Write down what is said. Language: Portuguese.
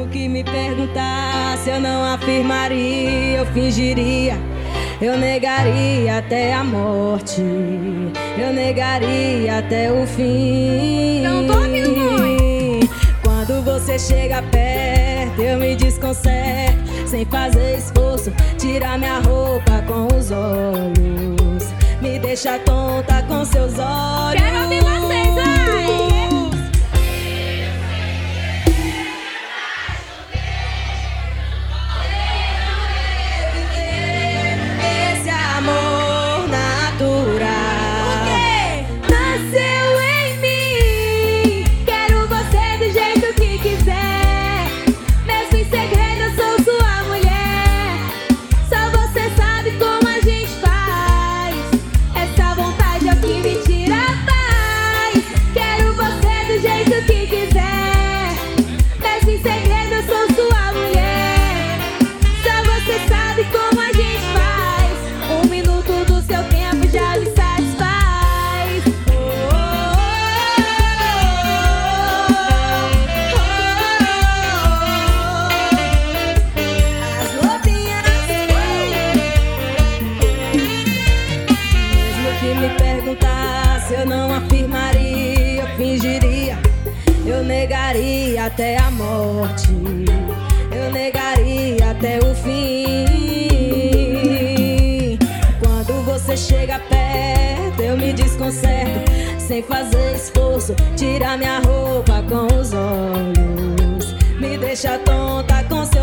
que me perguntasse, eu não afirmaria, eu fingiria, eu negaria até a morte, eu negaria até o fim. Não tô ouvindo, mãe. Quando você chega perto, eu me desconcerto, sem fazer esforço, tira minha roupa com os olhos, me deixa tonta com seus olhos. Quero ouvir vocês, vai! Esse amor natural, O quê? nasceu em mim. Quero você do jeito que quiser, mesmo em segredo eu sou sua mulher. Só você sabe como a gente faz, essa vontade é o que me tira a paz. Quero você do jeito que quiser, mesmo em segredo eu sou sua mulher. Só você sabe como a gente faz, 1 minuto do seu tempo já me satisfaz. As lobinhas, mesmo que me perguntasse, eu não afirmaria, eu fingiria, eu negaria até a morte, eu negaria até o fim. Quando você chega perto, eu me desconcerto, sem fazer esforço, tira minha roupa com os olhos, me deixa tonta com seu